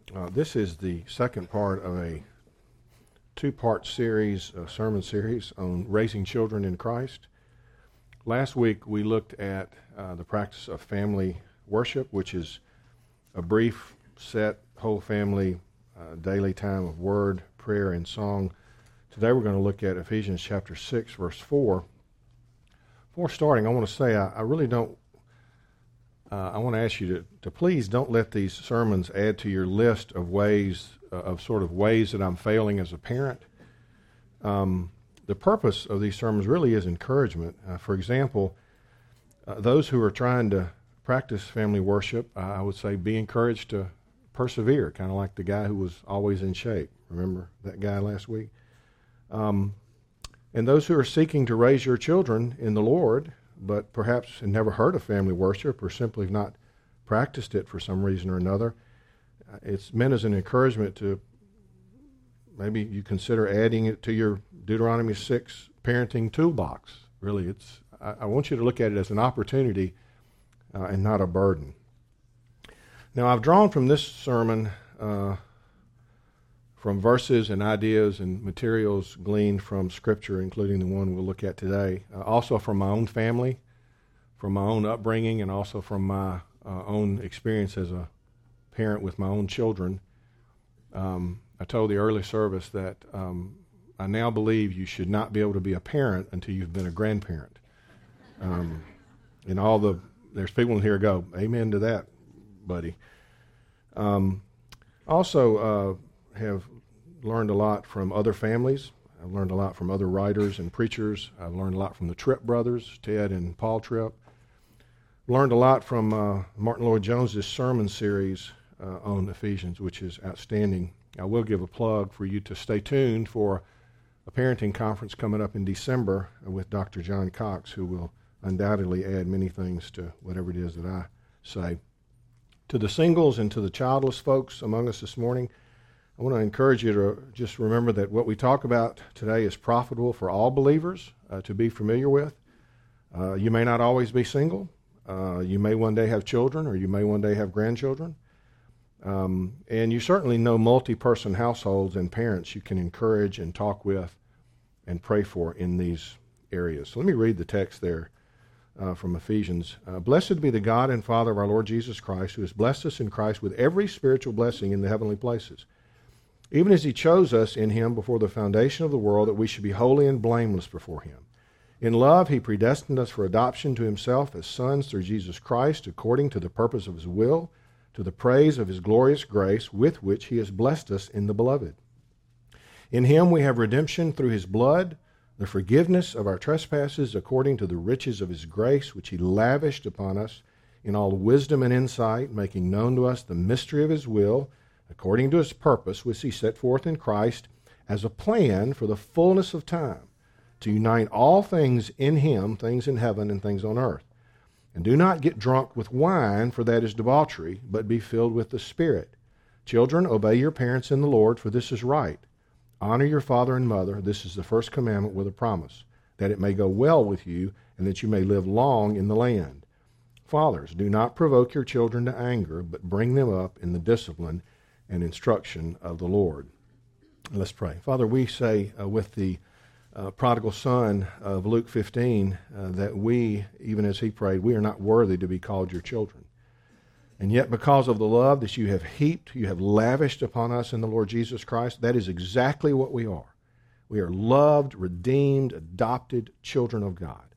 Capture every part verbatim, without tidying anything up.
Uh, this is the second part of a two-part series, a sermon series on raising children in Christ. Last week we looked at uh, the practice of family worship, which is a brief, set, whole family, uh, daily time of word, prayer, and song. Today we're going to look at Ephesians chapter six, verse four. Before starting, I want to say I, I really don't Uh, I want to ask you to, to please don't let these sermons add to your list of ways, uh, of sort of ways that I'm failing as a parent. Um, the purpose of these sermons really is encouragement. Uh, for example, uh, those who are trying to practice family worship, uh, I would say be encouraged to persevere, kind of like the guy who was always in shape. Remember that guy last week? Um, and those who are seeking to raise your children in the Lord, but perhaps had never heard of family worship or simply have not practiced it for some reason or another, it's meant as an encouragement to maybe you consider adding it to your Deuteronomy six parenting toolbox. Really, it's I, I want you to look at it as an opportunity uh, and not a burden. Now, I've drawn from this sermon uh, from verses and ideas and materials gleaned from Scripture, including the one we'll look at today, uh, also from my own family, from my own upbringing, and also from my uh, own experience as a parent with my own children. Um, I told the early service that um, I now believe you should not be able to be a parent until you've been a grandparent. Um, and all the, there's people in here who go, amen to that, buddy. Um, also, uh, have learned a lot from other families. I've learned a lot from other writers and preachers. I've learned a lot from the Tripp brothers, Ted and Paul Tripp. Learned a lot from uh, Martin Lloyd-Jones' sermon series uh, on Ephesians, which is outstanding. I will give a plug for you to stay tuned for a parenting conference coming up in December with Doctor John Cox, who will undoubtedly add many things to whatever it is that I say. To the singles and to the childless folks among us this morning, I want to encourage you to just remember that what we talk about today is profitable for all believers uh, to be familiar with. Uh, you may not always be single. Uh, you may one day have children, or you may one day have grandchildren. Um, and you certainly know multi-person households and parents you can encourage and talk with and pray for in these areas. So let me read the text there uh, from Ephesians. Uh, Blessed be the God and Father of our Lord Jesus Christ, who has blessed us in Christ with every spiritual blessing in the heavenly places, even as he chose us in him before the foundation of the world, that we should be holy and blameless before him. In love he predestined us for adoption to himself as sons through Jesus Christ, according to the purpose of his will, to the praise of his glorious grace, with which he has blessed us in the Beloved. In him we have redemption through his blood, the forgiveness of our trespasses, according to the riches of his grace, which he lavished upon us in all wisdom and insight, making known to us the mystery of his will, according to his purpose, which he set forth in Christ as a plan for the fullness of time, to unite all things in him, things in heaven and things on earth. And do not get drunk with wine, for that is debauchery, but be filled with the Spirit. Children, obey your parents in the Lord, for this is right. Honor your father and mother. This is the first commandment with a promise, that it may go well with you, and that you may live long in the land. Fathers, do not provoke your children to anger, but bring them up in the discipline and instruction of the Lord. Let's pray. Father, we say uh, with the uh, prodigal son of Luke fifteen uh, that we, even as he prayed, we are not worthy to be called your children. And yet because of the love that you have heaped, you have lavished upon us in the Lord Jesus Christ, that is exactly what we are. We are loved, redeemed, adopted children of God.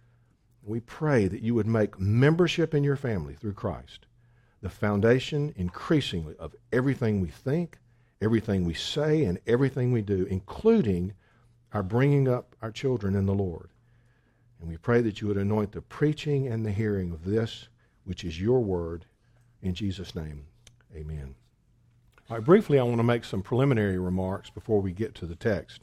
We pray that you would make membership in your family through Christ the foundation increasingly of everything we think, everything we say, and everything we do, including our bringing up our children in the Lord. And we pray that you would anoint the preaching and the hearing of this, which is your word. In Jesus' name, amen. All right, briefly, I want to make some preliminary remarks before we get to the text.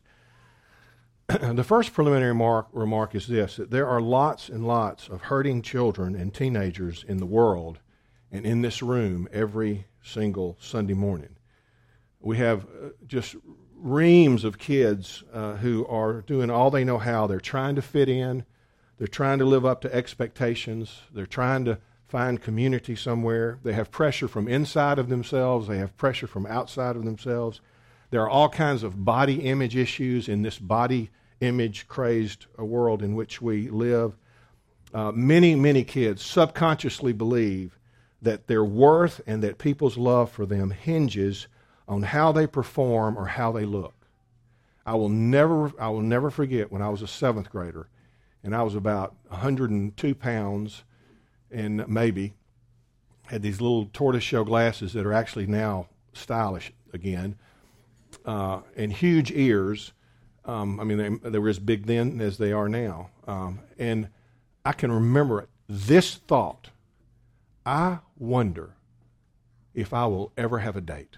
The first preliminary mark, remark is this, that there are lots and lots of hurting children and teenagers in the world and in this room every single Sunday morning. We have uh, just reams of kids uh, who are doing all they know how. They're trying to fit in. They're trying to live up to expectations. They're trying to find community somewhere. They have pressure from inside of themselves. They have pressure from outside of themselves. There are all kinds of body image issues in this body image crazed world in which we live. Uh, many, many kids subconsciously believe that their worth and that people's love for them hinges on how they perform or how they look. I will never, I will never forget when I was a seventh grader, and I was about one hundred two pounds, and maybe had these little tortoiseshell glasses that are actually now stylish again, uh, and huge ears. Um, I mean, they, they were as big then as they are now, um, and I can remember this thought: I wonder if I will ever have a date.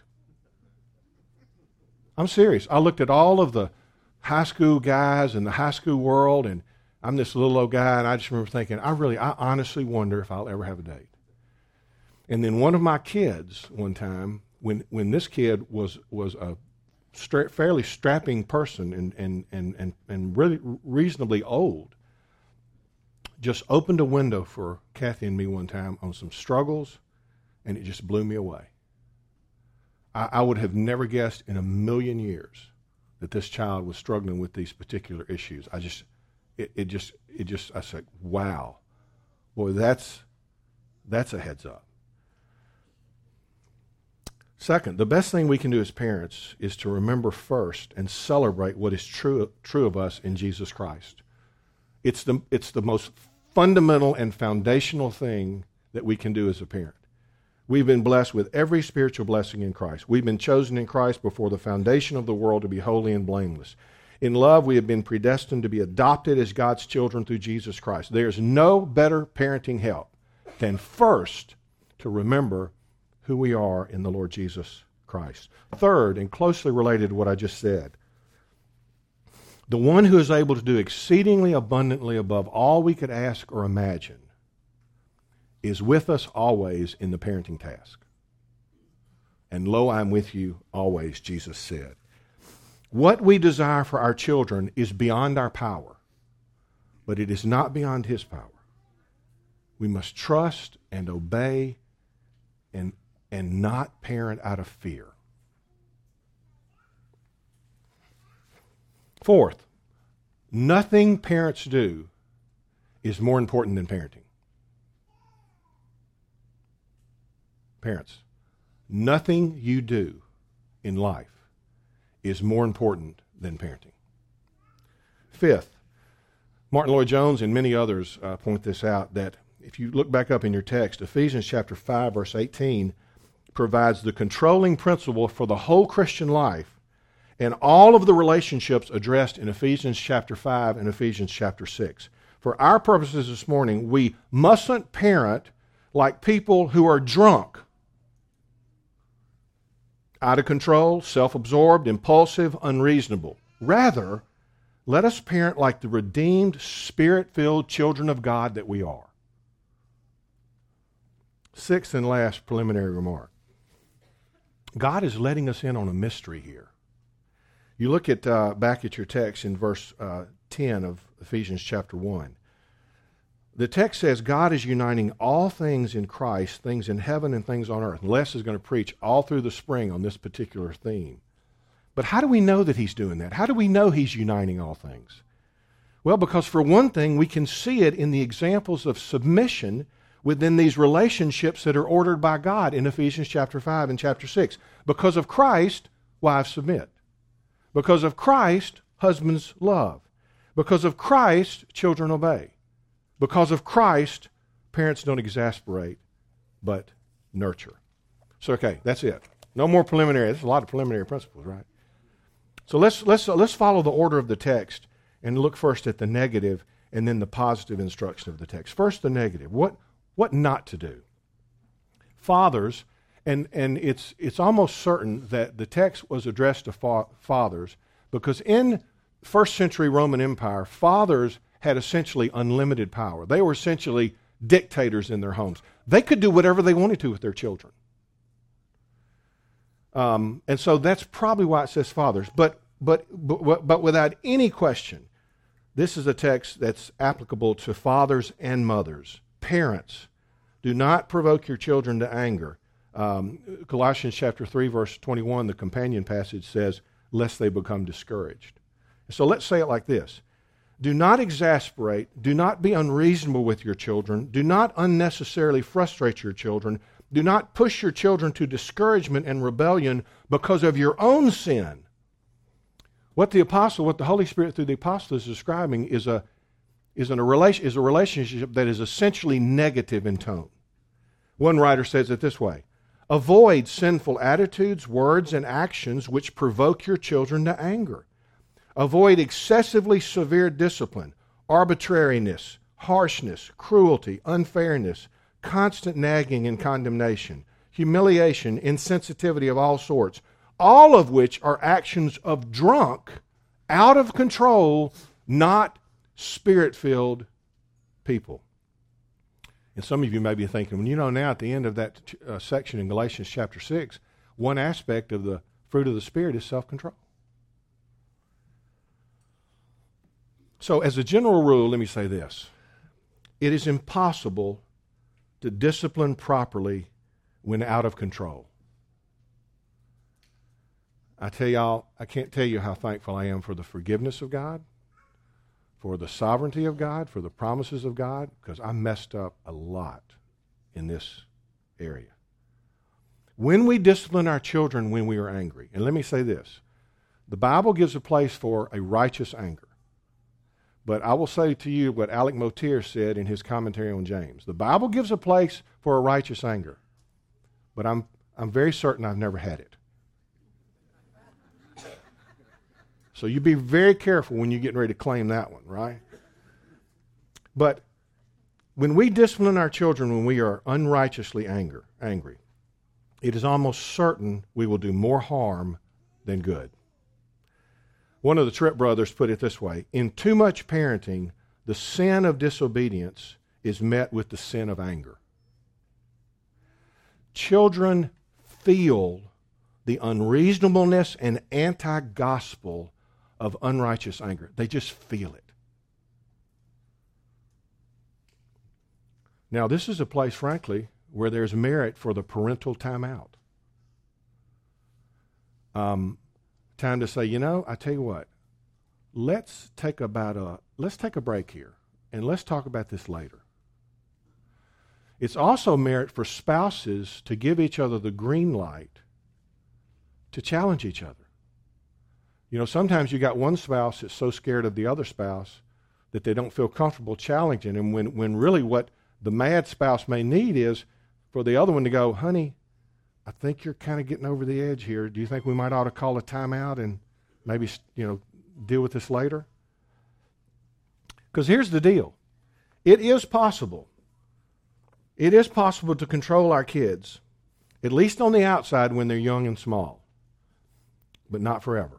I'm serious. I looked at all of the high school guys in the high school world, and I'm this little old guy, and I just remember thinking, I really, I honestly wonder if I'll ever have a date. And then one of my kids, one time, when when this kid was was a stra- fairly strapping person and and and and and really reasonably old, just opened a window for Kathy and me one time on some struggles, and it just blew me away. I, I would have never guessed in a million years that this child was struggling with these particular issues. I just, it, it just, it just, I said, wow, boy, that's, that's a heads up. Second, the best thing we can do as parents is to remember first and celebrate what is true, true of us in Jesus Christ. It's the, it's the most fundamental and foundational thing that we can do as a parent. We've been blessed with every spiritual blessing in Christ. We've been chosen in Christ before the foundation of the world to be holy and blameless. In love, we have been predestined to be adopted as God's children through Jesus Christ. There's no better parenting help than first to remember who we are in the Lord Jesus Christ. Third, and closely related to what I just said, the one who is able to do exceedingly abundantly above all we could ask or imagine is with us always in the parenting task. And lo, I'm with you always, Jesus said. What we desire for our children is beyond our power, but it is not beyond His power. We must trust and obey and, and not parent out of fear. Fourth, nothing parents do is more important than parenting. Parents, nothing you do in life is more important than parenting. Fifth, Martin Lloyd-Jones and many others uh, point this out, that if you look back up in your text, Ephesians chapter five, verse eighteen provides the controlling principle for the whole Christian life and all of the relationships addressed in Ephesians chapter five and Ephesians chapter six. For our purposes this morning, we mustn't parent like people who are drunk, out of control, self-absorbed, impulsive, unreasonable. Rather, let us parent like the redeemed, Spirit-filled children of God that we are. Sixth and last preliminary remark. God is letting us in on a mystery here. You look at uh, back at your text in verse uh, ten of Ephesians chapter one. The text says God is uniting all things in Christ, things in heaven and things on earth. Les is going to preach all through the spring on this particular theme. But how do we know that He's doing that? How do we know He's uniting all things? Well, because for one thing, we can see it in the examples of submission within these relationships that are ordered by God in Ephesians chapter five and chapter six. Because of Christ, wives submit. Because of Christ, husbands love. Because of Christ, children obey. Because of Christ, parents don't exasperate, but nurture. So, okay, that's it. No more preliminary. There's a lot of preliminary principles, right? So let's let's uh, let's follow the order of the text and look first at the negative and then the positive instruction of the text. First, the negative. What what not to do? Fathers, and and it's it's almost certain that the text was addressed to fa- fathers because in first century Roman Empire, fathers had essentially unlimited power. They were essentially dictators in their homes. They could do whatever they wanted to with their children. Um, and so that's probably why it says fathers. But, but, but, but without any question, this is a text that's applicable to fathers and mothers, parents, Do not provoke your children to anger. Um, Colossians chapter three, verse twenty-one, the companion passage says, lest they become discouraged. So let's say it like this. Do not exasperate. Do not be unreasonable with your children. Do not unnecessarily frustrate your children. Do not push your children to discouragement and rebellion because of your own sin. What the apostle, what the Holy Spirit through the apostle is describing is a is in a relation is a relationship that is essentially negative in tone. One writer says it this way: avoid sinful attitudes, words, and actions which provoke your children to anger. Avoid excessively severe discipline, arbitrariness, harshness, cruelty, unfairness, constant nagging and condemnation, humiliation, insensitivity of all sorts, all of which are actions of drunk, out of control, not Spirit-filled people. And some of you may be thinking, well, you know, now at the end of that uh, section in Galatians chapter six, one aspect of the fruit of the Spirit is self-control. So as a general rule, let me say this. It is impossible to discipline properly when out of control. I tell y'all, I can't tell you how thankful I am for the forgiveness of God, for the sovereignty of God, for the promises of God, because I messed up a lot in this area. When we discipline our children when we are angry, and let me say this, the Bible gives a place for a righteous anger. But I will say to you what Alec Motyer said in his commentary on James. The Bible gives a place for a righteous anger, but I'm I'm very certain I've never had it. So you be very careful when you're getting ready to claim that one, right? But when we discipline our children when we are unrighteously anger, angry, it is almost certain we will do more harm than good. One of the Tripp brothers put it this way: in too much parenting, the sin of disobedience is met with the sin of anger. Children feel the unreasonableness and anti-gospel of unrighteous anger. They just feel it. Now, this is a place, frankly, where there's merit for the parental timeout. Um, time to say, you know, I tell you what, let's take about a let's take a break here, and let's talk about this later. It's also merit for spouses to give each other the green light to challenge each other. You know, sometimes you got one spouse that's so scared of the other spouse that they don't feel comfortable challenging him, when, when really what the mad spouse may need is for the other one to go, honey, I think you're kind of getting over the edge here. Do you think we might ought to call a timeout and maybe, you know, deal with this later? Because here's the deal. It is possible. It is possible to control our kids, at least on the outside when they're young and small, but not forever.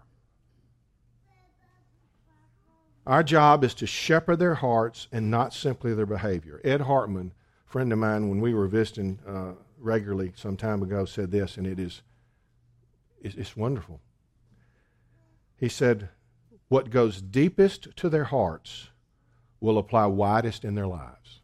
Our job is to shepherd their hearts and not simply their behavior. Ed Hartman, a friend of mine, when we were visiting uh, regularly some time ago, said this, and it is it's, it's wonderful. He said, what goes deepest to their hearts will apply widest in their lives.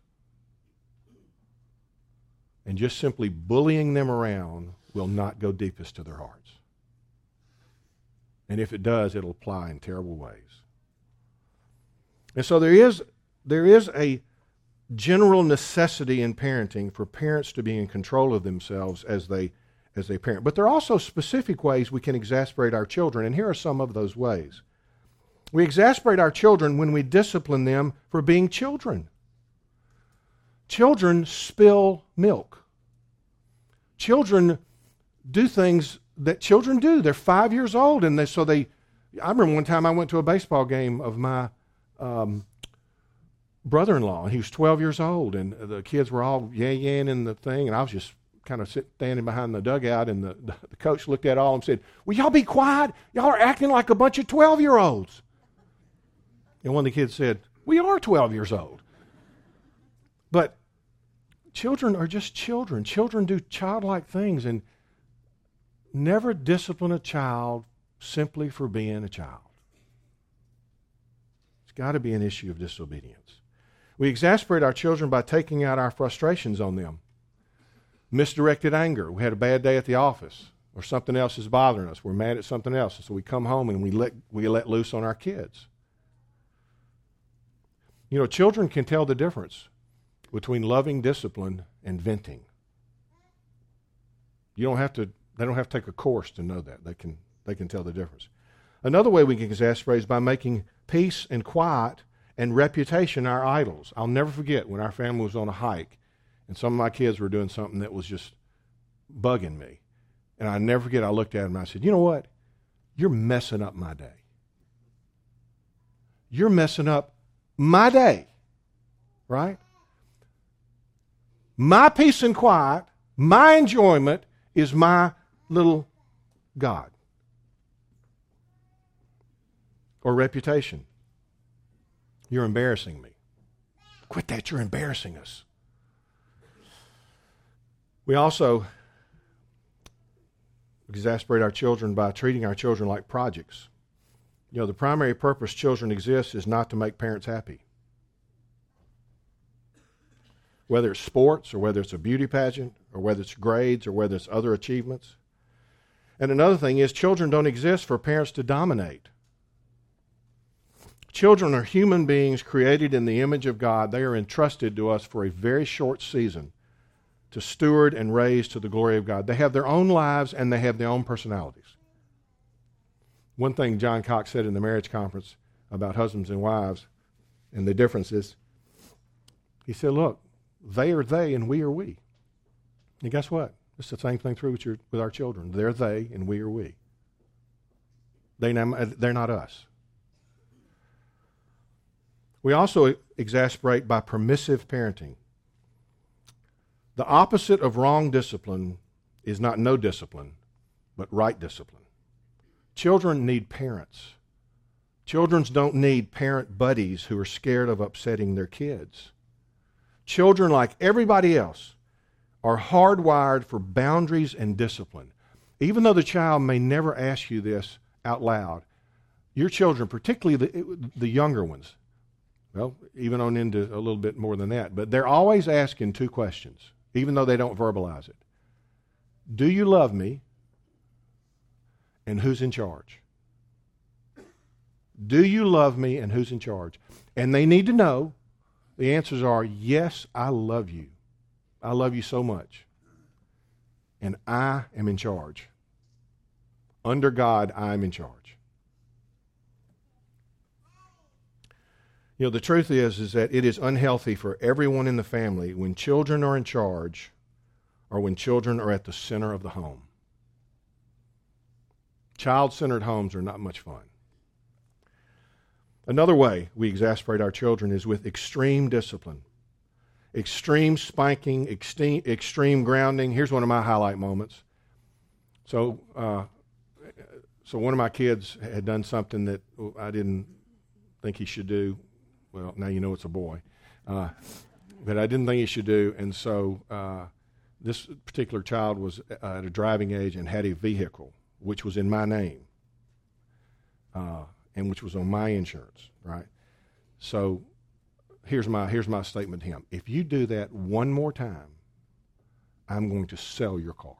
And just simply bullying them around will not go deepest to their hearts. And if it does, it'll apply in terrible ways. And so there is there is a general necessity in parenting for parents to be in control of themselves as they as they parent. But there are also specific ways we can exasperate our children, and here are some of those ways. We exasperate our children when we discipline them for being children. Children spill milk. Children do things that children do. They're five years old, and they, so they. I remember one time I went to a baseball game of my um, brother-in-law, and he was twelve years old, and the kids were all yay-yaying in the thing, and I was just kind of sit, standing behind the dugout, and the, the, the coach looked at all and said, "Will y'all be quiet? Y'all are acting like a bunch of twelve-year-olds." And one of the kids said, "We are twelve years old." But children are just children. Children do childlike things, and never discipline a child simply for being a child. It's got to be an issue of disobedience. We exasperate our children by taking out our frustrations on them. Misdirected anger. We had a bad day at the office, or something else is bothering us. We're mad at something else, and so we come home and we let we let loose on our kids. You know, children can tell the difference between loving discipline and venting. You don't have to. They don't have to take a course to know that. They can. They can tell the difference. Another way we can exasperate is by making peace and quiet and reputation our idols. I'll never forget when our family was on a hike, and some of my kids were doing something that was just bugging me. And I never forget, I looked at them and I said, you know what? You're messing up my day. You're messing up my day, right? My peace and quiet, my enjoyment is my little God. Or reputation. You're embarrassing me. Quit that, you're embarrassing us. We also exasperate our children by treating our children like projects. You know, the primary purpose children exist is not to make parents happy. Whether it's sports, or whether it's a beauty pageant, or whether it's grades, or whether it's other achievements. And another thing is, children don't exist for parents to dominate. Children are human beings created in the image of God. They are entrusted to us for a very short season to steward and raise to the glory of God. They have their own lives and they have their own personalities. One thing John Cox said in the marriage conference about husbands and wives and the differences, he said, look, they are they and we are we. And guess what? It's the same thing through with, your, with our children. They're they and we are we. They, they're not us. We also exasperate by permissive parenting. The opposite of wrong discipline is not no discipline, but right discipline. Children need parents. Children don't need parent buddies who are scared of upsetting their kids. Children, like everybody else, are hardwired for boundaries and discipline. Even though the child may never ask you this out loud, your children, particularly the, the younger ones, well, even on into a little bit more than that, but they're always asking two questions, even though they don't verbalize it. Do you love me? And who's in charge? Do you love me? And who's in charge? And they need to know the answers are, yes, I love you. I love you so much. And I am in charge. Under God, I am in charge. You know, the truth is, is that it is unhealthy for everyone in the family when children are in charge or when children are at the center of the home. Child-centered homes are not much fun. Another way we exasperate our children is with extreme discipline. Extreme spanking, extreme, extreme grounding. Here's one of my highlight moments. So, uh, so one of my kids had done something that I didn't think he should do. Well, now you know it's a boy. Uh, but I didn't think he should do, and so uh, this particular child was at a driving age and had a vehicle, which was in my name, uh, and which was on my insurance, right? So here's my here's my statement to him. If you do that one more time, I'm going to sell your car.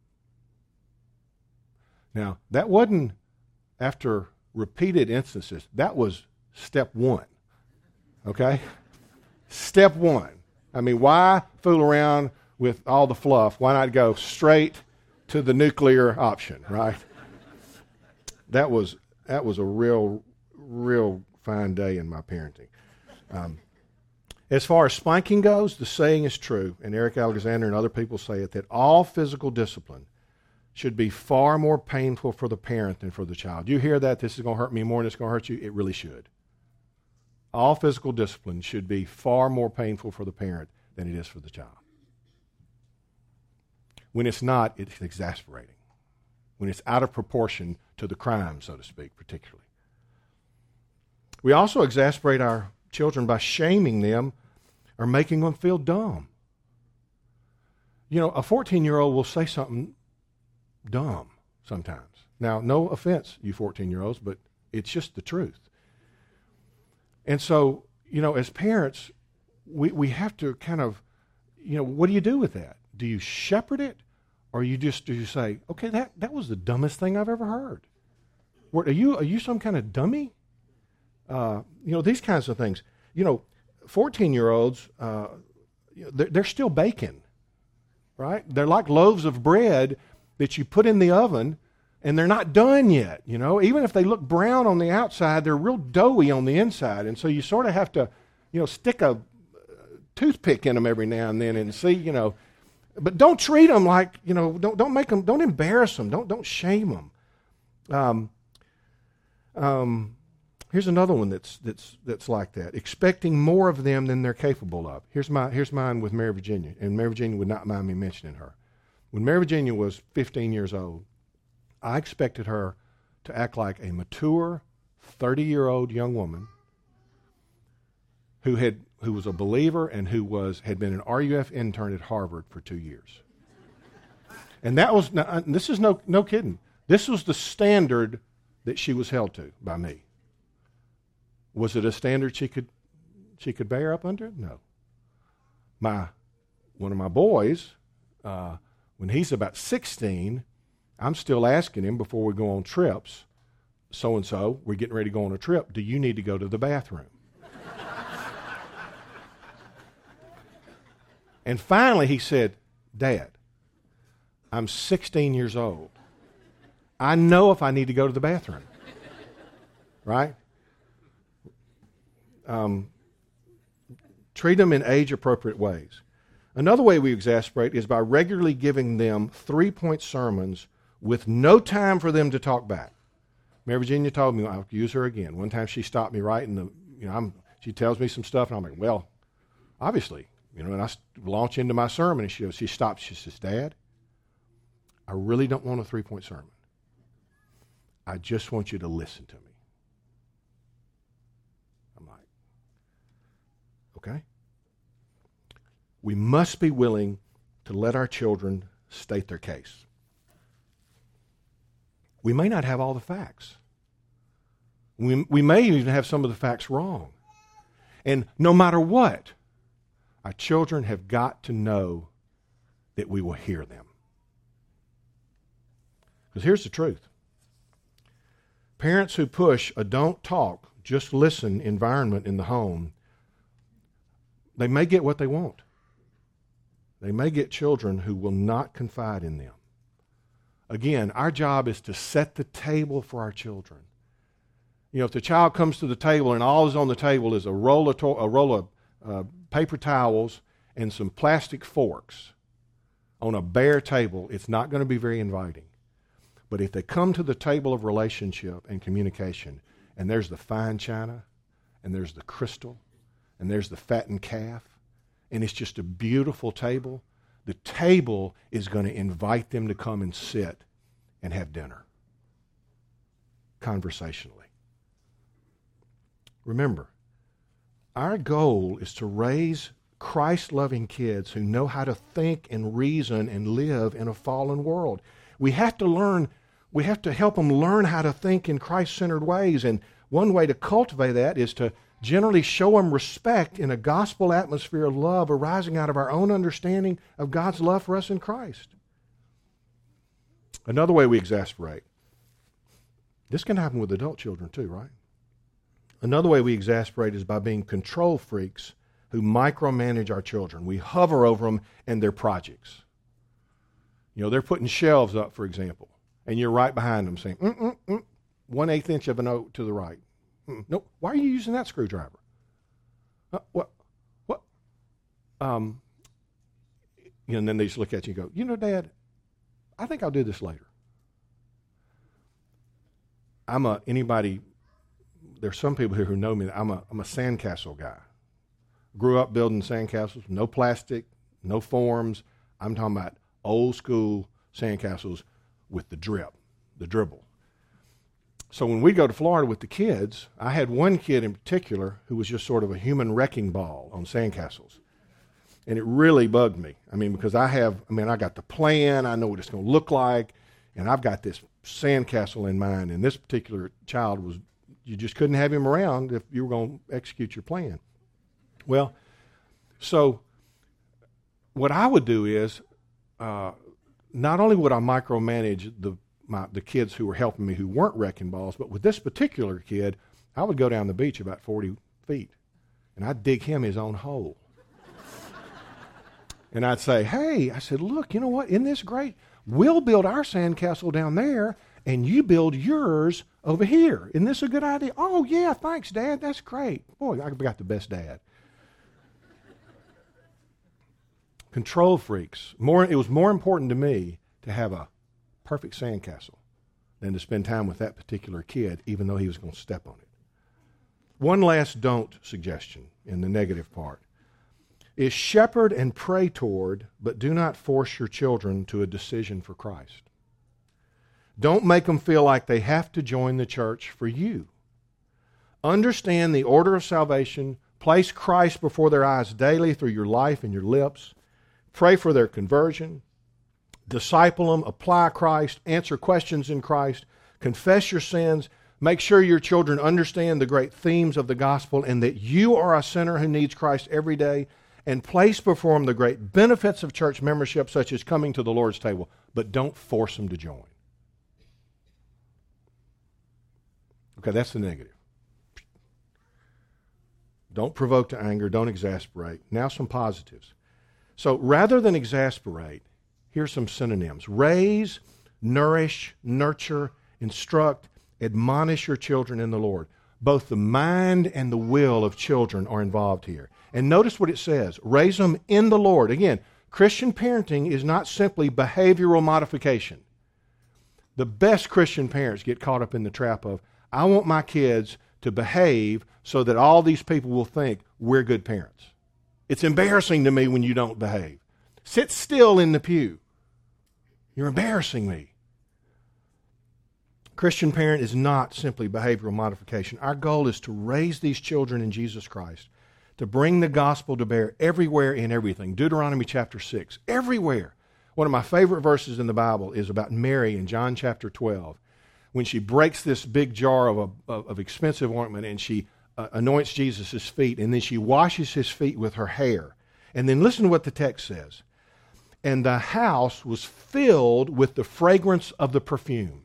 Now, that wasn't after repeated instances. That was step one. Okay? Step one. I mean, why fool around with all the fluff? Why not go straight to the nuclear option, right? That was that was a real, real fine day in my parenting. Um, as far as spanking goes, the saying is true, and Eric Alexander and other people say it, that all physical discipline should be far more painful for the parent than for the child. You hear that, this is going to hurt me more than it's going to hurt you? It really should. All physical discipline should be far more painful for the parent than it is for the child. When it's not, it's exasperating. When it's out of proportion to the crime, so to speak, particularly. We also exasperate our children by shaming them or making them feel dumb. You know, a fourteen-year-old will say something dumb sometimes. Now, no offense, you fourteen-year-olds, but it's just the truth. And so, you know, as parents, we, we have to kind of, you know, what do you do with that? do you shepherd it, or you just do you say, okay, that, that was the dumbest thing I've ever heard? What, are you are you some kind of dummy? Uh, you know, these kinds of things. You know, fourteen-year-olds, uh, they're, they're still baking, right? They're like loaves of bread that you put in the oven, and they're not done yet, you know. Even if they look brown on the outside, they're real doughy on the inside, and so you sort of have to, you know, stick a toothpick in them every now and then and see, you know. But don't treat them like, you know, don't don't make them, don't embarrass them, don't don't shame them. Um, um, here's another one that's that's that's like that. Expecting more of them than they're capable of. Here's my here's mine with Mary Virginia, and Mary Virginia would not mind me mentioning her. When Mary Virginia was fifteen years old, I expected her to act like a mature, thirty-year-old young woman who had who was a believer and who was had been an R U F intern at Harvard for two years. And that was, now, this is no no kidding. This was the standard that she was held to by me. Was it a standard she could she could bear up under? No. My one of my boys, uh, when he's about sixteen, I'm still asking him before we go on trips, so and so, we're getting ready to go on a trip. Do you need to go to the bathroom? And finally he said, Dad, I'm sixteen years old. I know if I need to go to the bathroom. Right? Um, treat them in age-appropriate ways. Another way we exasperate is by regularly giving them three-point sermons with no time for them to talk back. Mary Virginia told me, I'll use her again. One time she stopped me right in the, you know, I'm, she tells me some stuff, and I'm like, well, obviously. You know, and I launch into my sermon, and she goes, she stops. She says, Dad, I really don't want a three-point sermon. I just want you to listen to me. I'm like, okay. We must be willing to let our children state their case. We may not have all the facts. We, we may even have some of the facts wrong. And no matter what, our children have got to know that we will hear them. Because here's the truth. Parents who push a don't talk, just listen environment in the home, they may get what they want. They may get children who will not confide in them. Again, our job is to set the table for our children. You know, if the child comes to the table and all is on the table is a roll of, to- a roll of uh, paper towels and some plastic forks on a bare table, it's not going to be very inviting. But if they come to the table of relationship and communication, and there's the fine china, and there's the crystal, and there's the fattened calf, and it's just a beautiful table, the table is going to invite them to come and sit and have dinner conversationally. Remember, our goal is to raise Christ-loving kids who know how to think and reason and live in a fallen world. We have to learn, we have to help them learn how to think in Christ-centered ways, and one way to cultivate that is to generally show them respect in a gospel atmosphere of love arising out of our own understanding of God's love for us in Christ. Another way we exasperate. This can happen with adult children too, right? Another way we exasperate is by being control freaks who micromanage our children. We hover over them and their projects. You know, they're putting shelves up, for example, and you're right behind them saying, mm, mm, mm, one-eighth inch of a note to the right. Mm, no, why are you using that screwdriver? Uh, what? What? Um, and then they just look at you and go, you know, Dad, I think I'll do this later. I'm a, anybody, there's some people here who know me, I'm a, I'm a sandcastle guy. Grew up building sandcastles, no plastic, no forms. I'm talking about old school sandcastles with the drip, the dribble. So when we go to Florida with the kids, I had one kid in particular who was just sort of a human wrecking ball on sandcastles. And it really bugged me. I mean, because I have, I mean, I got the plan, I know what it's going to look like, and I've got this sandcastle in mind. And this particular child was, you just couldn't have him around if you were going to execute your plan. Well, so what I would do is, uh, not only would I micromanage the my, the kids who were helping me who weren't wrecking balls, but with this particular kid, I would go down the beach about forty feet, and I'd dig him his own hole. And I'd say, hey, I said, look, you know what? Isn't this great? We'll build our sandcastle down there, and you build yours over here. Isn't this a good idea? Oh, yeah, thanks, Dad. That's great. Boy, I got the best dad. Control freaks. More, it was more important to me to have a perfect sandcastle than to spend time with that particular kid, even though he was going to step on it. One last don't suggestion in the negative part is shepherd and pray toward, but do not force your children to a decision for Christ. Don't make them feel like they have to join the church for you. Understand the order of salvation. Place Christ before their eyes daily through your life and your lips. Pray for their conversion. Disciple them. Apply Christ. Answer questions in Christ. Confess your sins. Make sure your children understand the great themes of the gospel and that you are a sinner who needs Christ every day. And place before them the great benefits of church membership, such as coming to the Lord's table. But don't force them to join. Okay, that's the negative. Don't provoke to anger. Don't exasperate. Now some positives. So rather than exasperate, here's some synonyms. Raise, nourish, nurture, instruct, admonish your children in the Lord. Both the mind and the will of children are involved here. And notice what it says. Raise them in the Lord. Again, Christian parenting is not simply behavioral modification. The best Christian parents get caught up in the trap of, I want my kids to behave so that all these people will think we're good parents. It's embarrassing to me when you don't behave. Sit still in the pew. You're embarrassing me. Christian parent is not simply behavioral modification. Our goal is to raise these children in Jesus Christ, to bring the gospel to bear everywhere in everything. Deuteronomy chapter six, everywhere. One of my favorite verses in the Bible is about Mary in John chapter twelve, when she breaks this big jar of, a, of, of expensive ointment and she uh, anoints Jesus' feet, and then she washes his feet with her hair. And then listen to what the text says. And the house was filled with the fragrance of the perfume.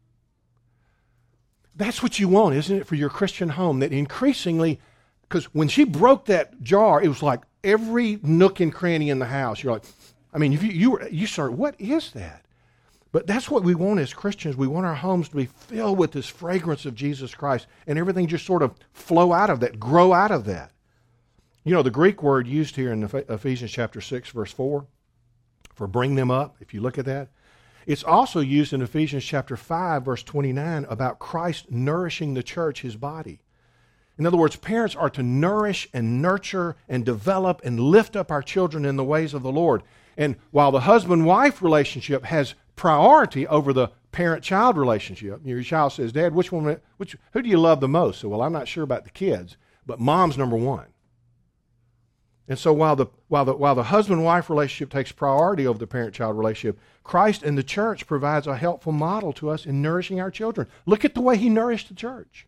That's what you want, isn't it, for your Christian home? That increasingly, because when she broke that jar, it was like every nook and cranny in the house. You're like, I mean, if you you, were, you start, what is that? But that's what we want as Christians. We want our homes to be filled with this fragrance of Jesus Christ, and everything just sort of flow out of that, grow out of that. You know, the Greek word used here in Ephesians chapter six, verse four, for bring them up, if you look at that, it's also used in Ephesians chapter five, verse twenty-nine, about Christ nourishing the church, his body. In other words, parents are to nourish and nurture and develop and lift up our children in the ways of the Lord. And while the husband-wife relationship has priority over the parent-child relationship, your child says, Dad, which one, which, who do you love the most? So, well, I'm not sure about the kids, but mom's number one. And so while the while the while the husband-wife relationship takes priority over the parent-child relationship, Christ and the church provides a helpful model to us in nourishing our children. Look at the way he nourished the church.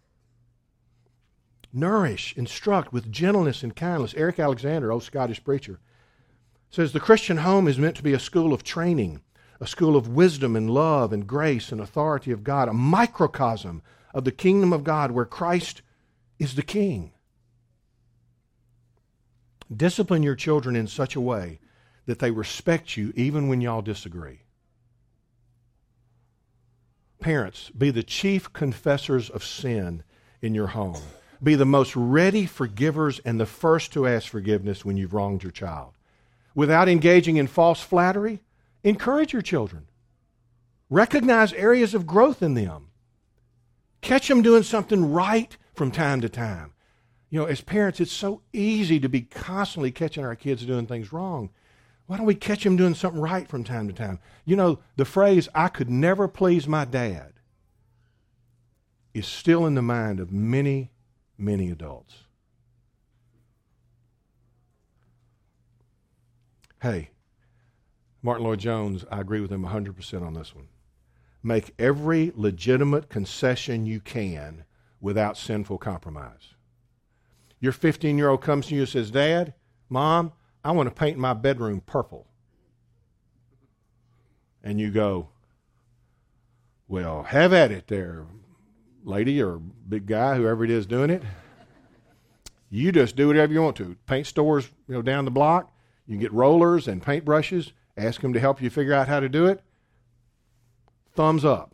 Nourish, instruct with gentleness and kindness. Eric Alexander, old Scottish preacher, says the Christian home is meant to be a school of training, a school of wisdom and love and grace and authority of God, a microcosm of the kingdom of God where Christ is the king. Discipline your children in such a way that they respect you even when y'all disagree. Parents, be the chief confessors of sin in your home. Be the most ready forgivers and the first to ask forgiveness when you've wronged your child. Without engaging in false flattery, encourage your children. Recognize areas of growth in them. Catch them doing something right from time to time. You know, as parents, it's so easy to be constantly catching our kids doing things wrong. Why don't we catch them doing something right from time to time? You know, the phrase, I could never please my dad, is still in the mind of many, many adults. Hey, Martin Lloyd-Jones, I agree with him one hundred percent on this one. Make every legitimate concession you can without sinful compromise. Your fifteen-year-old comes to you and says, Dad, Mom, I want to paint my bedroom purple. and you go, well, have at it there, lady or big guy, whoever it is doing it. You just do whatever you want to. Paint stores, you know, down the block. You can get rollers and paint brushes. Ask them to help you figure out how to do it. Thumbs up.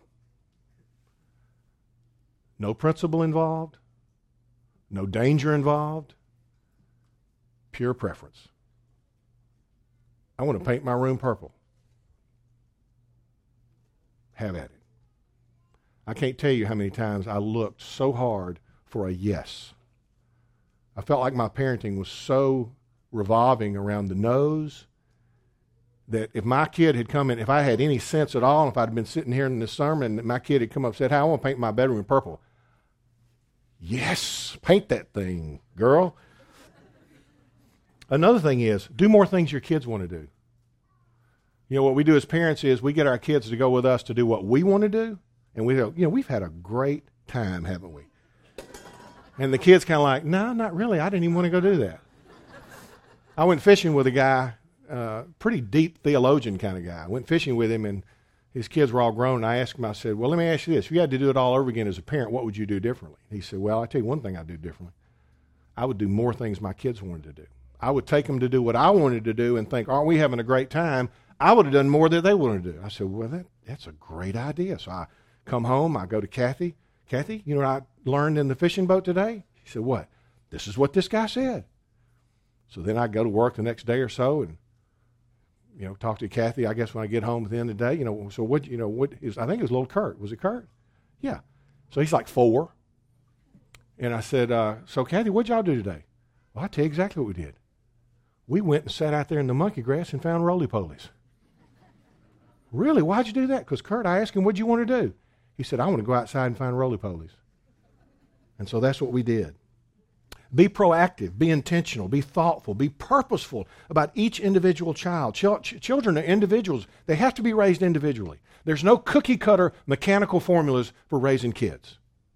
No principle involved. No danger involved. Pure preference. I want to paint my room purple. Have at it. I can't tell you how many times I looked so hard for a yes. I felt like my parenting was so revolving around the no's that if my kid had come in, if I had any sense at all, if I'd been sitting here in this sermon and my kid had come up and said, hey, I want to paint my bedroom purple. Yes, paint that thing, girl. Another thing is, do more things your kids want to do. You know, what we do as parents is we get our kids to go with us to do what we want to do, and we go, you know, we've had a great time, haven't we? And the kid's kind of like, no, not really. I didn't even want to go do that. I went fishing with a guy, uh, pretty deep theologian kind of guy. I went fishing with him, and his kids were all grown, and I asked him, I said, well, let me ask you this. If you had to do it all over again as a parent, what would you do differently? He said, well, I tell you one thing I'd do differently. I would do more things my kids wanted to do. I would take them to do what I wanted to do and think, aren't we having a great time? I would have done more than they wanted to do. I said, well, that, that's a great idea. So I come home, I go to Kathy. Kathy, you know what I learned in the fishing boat today? She said, what? This is what this guy said. So then I go to work the next day or so and, you know, talk to Kathy, I guess, when I get home at the end of the day. You know, so what, you know, what is, I think it was little Kurt. Was it Kurt? Yeah. So he's like four. And I said, uh, so Kathy, what'd y'all do today? Well, I'll tell you exactly what we did. We went and sat out there in the monkey grass and found roly-polies. Really? Why'd you do that? Because Kurt, I asked him, what'd you want to do? He said, I want to go outside and find roly-polies. And so that's what we did. Be proactive, be intentional, be thoughtful, be purposeful about each individual child. Ch- ch- children are individuals. They have to be raised individually. There's no cookie-cutter mechanical formulas for raising kids.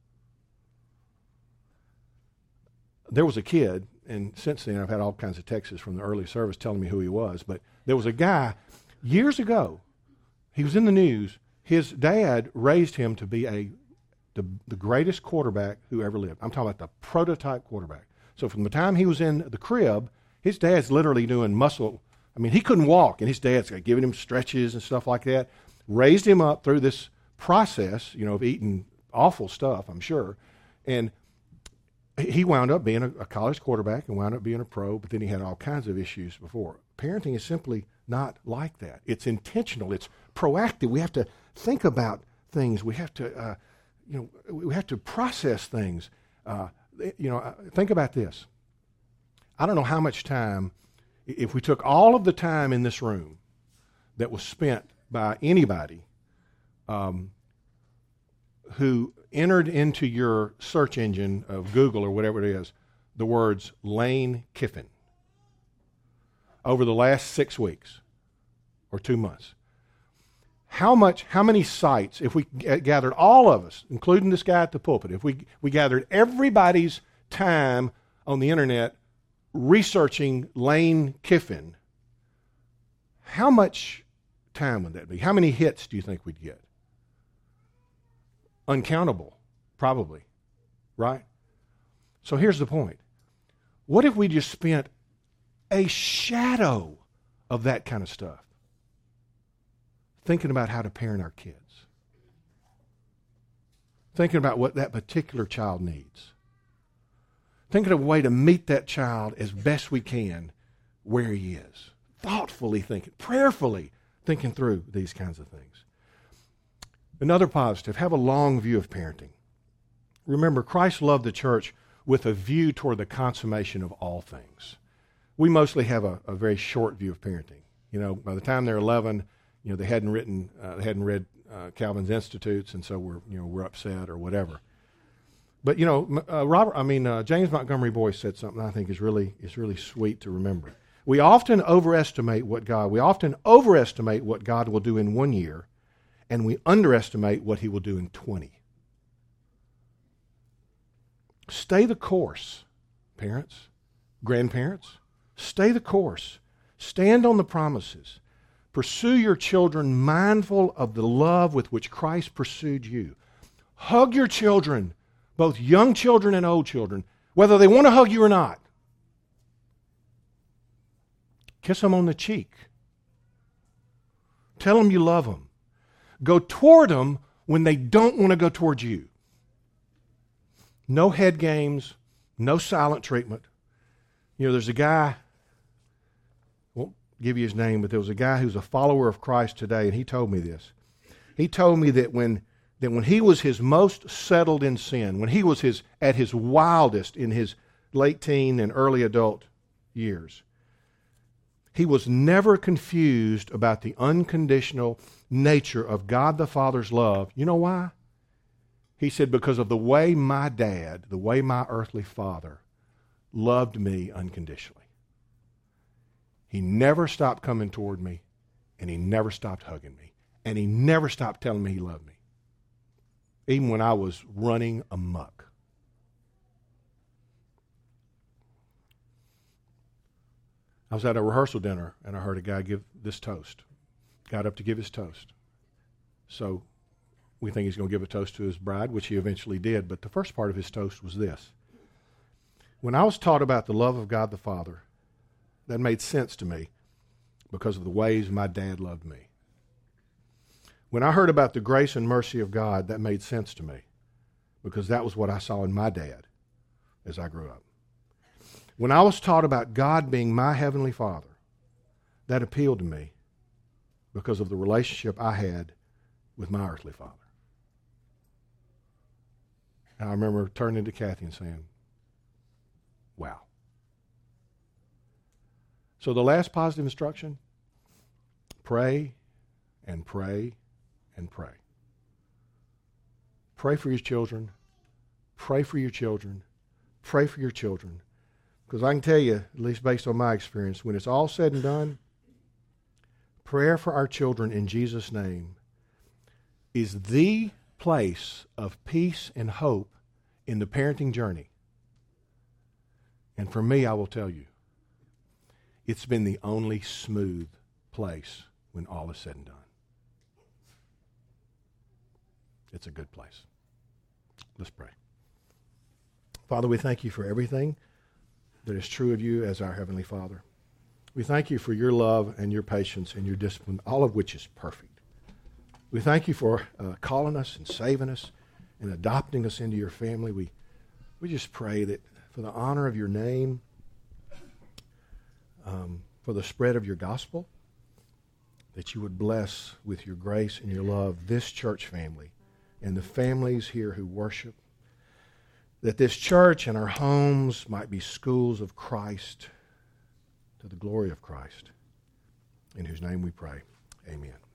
There was a kid, and since then I've had all kinds of texts from the early service telling me who he was, but there was a guy years ago, he was in the news. His dad raised him to be a the, the greatest quarterback who ever lived. I'm talking about the prototype quarterback. So from the time he was in the crib, his dad's literally doing muscle. I mean, he couldn't walk, and his dad's giving him stretches and stuff like that. Raised him up through this process, you know, of eating awful stuff, I'm sure. And he wound up being a, a college quarterback and wound up being a pro, but then he had all kinds of issues before. Parenting is simply not like that. It's intentional. It's proactive. We have to think about things. We have to, uh, you know, we have to process things. Uh, you know, think about this. I don't know how much time, if we took all of the time in this room that was spent by anybody um, who entered into your search engine of Google or whatever it is, the words Lane Kiffin over the last six weeks or two months. How much, how many sites, if we g- gathered all of us, including this guy at the pulpit, if we, we gathered everybody's time on the internet researching Lane Kiffin, how much time would that be? How many hits do you think we'd get? Uncountable, probably, right? So here's the point. What if we just spent a shadow of that kind of stuff thinking about how to parent our kids? Thinking about what that particular child needs. Thinking of a way to meet that child as best we can where he is. Thoughtfully thinking, prayerfully thinking through these kinds of things. Another positive, have a long view of parenting. Remember, Christ loved the church with a view toward the consummation of all things. We mostly have a, a very short view of parenting. You know, by the time they're eleven, you know, they hadn't written, uh, they hadn't read uh, Calvin's Institutes, and so we're, you know, we're upset or whatever. But you know, uh, Robert, I mean, uh, James Montgomery Boyce said something I think is really is really sweet to remember. We often overestimate what God, we often overestimate what God will do in one year, and we underestimate what he will do in twenty. Stay the course, parents, grandparents. Stay the course. Stand on the promises. Pursue your children mindful of the love with which Christ pursued you. Hug your children, both young children and old children, whether they want to hug you or not. Kiss them on the cheek. Tell them you love them. Go toward them when they don't want to go towards you. No head games, no silent treatment. You know, there's a guy, I won't give you his name, but there was a guy who's a follower of Christ today, and he told me this. He told me that when that when he was his most settled in sin, when he was his at his wildest in his late teen and early adult years, he was never confused about the unconditional nature of God the Father's love. You know why? He said, because of the way my dad, the way my earthly father loved me unconditionally. He never stopped coming toward me, and he never stopped hugging me, and he never stopped telling me he loved me, even when I was running amok. I was at a rehearsal dinner, and I heard a guy give this toast. Got up to give his toast. So we think he's going to give a toast to his bride, which he eventually did, but the first part of his toast was this. When I was taught about the love of God the Father, that made sense to me because of the ways my dad loved me. When I heard about the grace and mercy of God, that made sense to me because that was what I saw in my dad as I grew up. When I was taught about God being my heavenly Father, that appealed to me because of the relationship I had with my earthly father. And I remember turning to Kathy and saying, wow. So the last positive instruction, pray and pray and pray. Pray for your children. Pray for your children. Pray for your children. Because I can tell you, at least based on my experience, when it's all said and done, prayer for our children in Jesus' name is the place of peace and hope in the parenting journey. And for me, I will tell you, it's been the only smooth place when all is said and done. It's a good place. Let's pray. Father, we thank you for everything that is true of you as our Heavenly Father. We thank you for your love and your patience and your discipline, all of which is perfect. We thank you for uh, calling us and saving us and adopting us into your family. We, we just pray that for the honor of your name, um, for the spread of your gospel, that you would bless with your grace and your love this church family and the families here who worship, that this church and our homes might be schools of Christ to the glory of Christ, in whose name we pray. Amen.